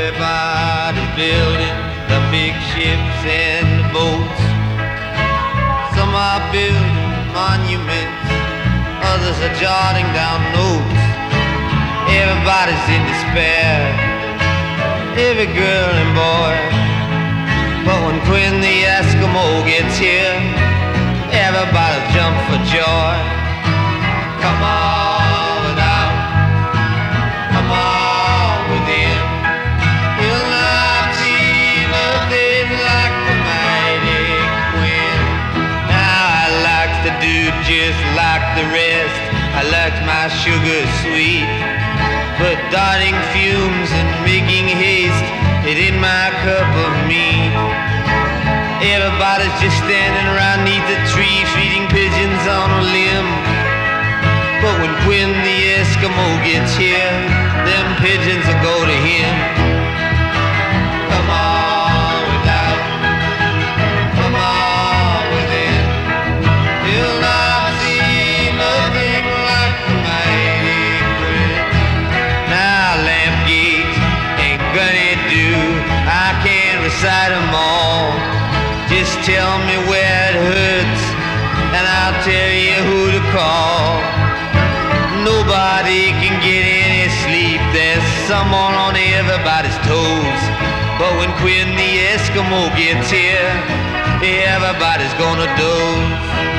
Everybody's building the big ships and the boats. Some are building monuments, others are jotting down notes. Everybody's in despair, every girl and boy. But when Quinn the Eskimo gets here, everybody'll jump for joy. Come on without, come on within. You'll not see nothing like the mighty Quinn. Now I like to do just like the rest. I like my sugar sweet, but darting fumes and making haste, it ain't my cup of meat. Everybody's just standing around neath the tree, feeding pigeons on a limb. But when Quinn the Eskimo gets here, them pigeons will go to him. Come on without, come on within. You'll not see nothing like the mighty Quinn. Now lamp gates ain't gonna do, I can't recite them all. Just tell me where it hurts, and I'll tell you who to call. Nobody can get any sleep, there's someone on everybody's toes. But when Quinn the Eskimo gets here, everybody's gonna doze.